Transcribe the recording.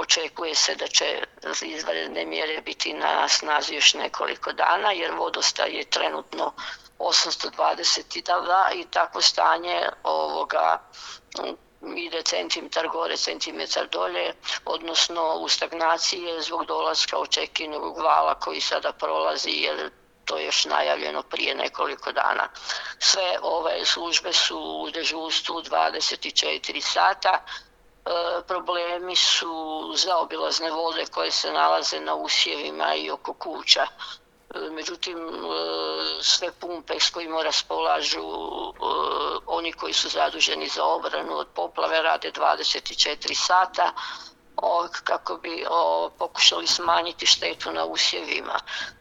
očekuje se da će izvanredne mjere biti na snazi još nekoliko dana, jer vodostaj je trenutno 822 i takvo stanje ide centimetar gore, centimetar dolje, odnosno u stagnaciji je zbog dolaska očekivanog vala koji sada prolazi, jer to je još najavljeno prije nekoliko dana. Sve ove službe su u dežurstvu 24 sata. Problemi su zaobilazne vode koje se nalaze na usjevima i oko kuća. Međutim, sve pumpe s kojima raspolažu oni koji su zaduženi za obranu od poplave rade 24 sata kako bi pokušali smanjiti štetu na usjevima.